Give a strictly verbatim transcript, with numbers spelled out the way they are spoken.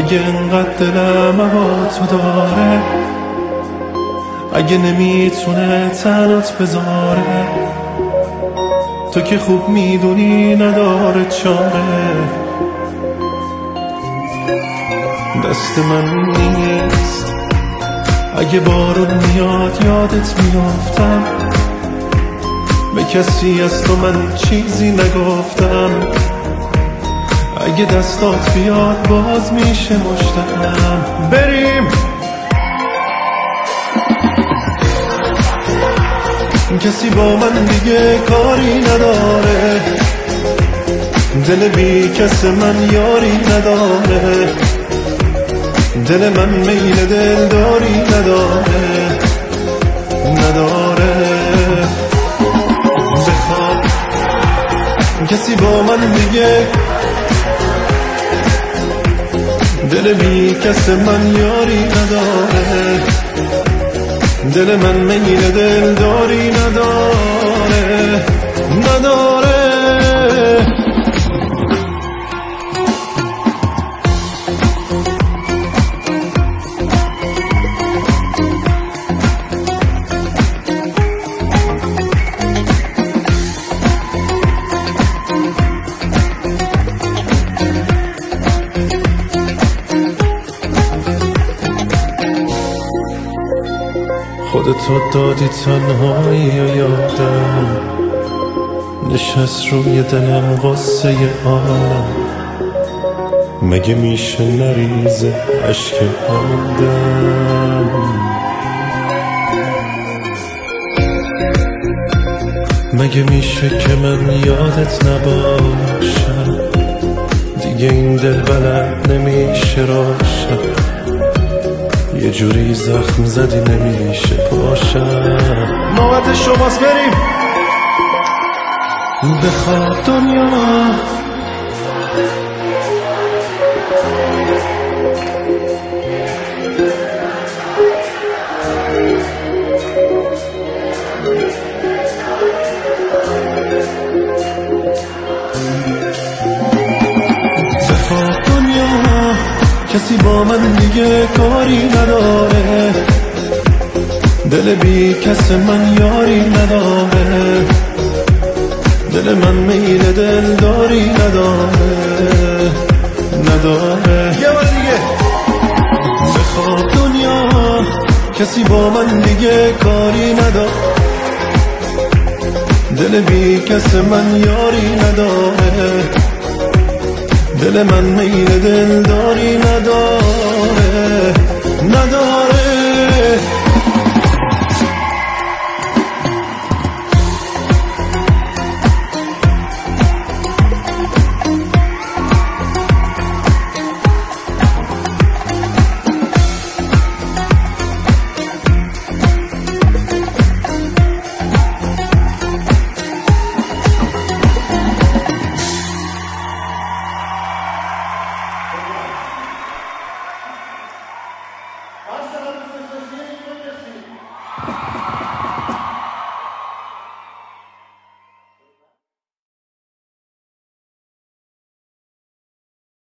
اگه انقدر دلم هوا تو داره، اگه نمیتونه تنات بذاره، تو که خوب میدونی نداره چاره. دست من نیست، اگه بارون میاد یادت میافتم، به کسی از تو من چیزی نگفتم. اگه دستات بیاد باز میشه مشتم. بریم کسی با من دیگه کاری نداره، دل بی کس من یاری نداره، دل من میل دل داری نداره نداره. بخواب کسی با من دیگه دل بی کس من یاری نداره، دل من میل دل داری نداره نداره. خودتو دادی تنهایی و یادم نشست روی دلم غصه عالم. مگه میشه نریزه عشق آدم؟ مگه میشه که من یادت نباشم؟ دیگه این دل بلد نمیشه روشن، یه جوری زخم زدی نمیشه پاشم. نوبت شماست، بریم. بخواب دنیا بخواب دنیا کسی با من دیگه کاری نداره، دل بی کس من یاری نداره، دل من میل دل داری نداره نداره. یه بار دیگه بخواب دنیا کسی با من دیگه کاری نداره، دل بی کس من یاری نداره، دل من میل دل داری نداره نداره. Hasta la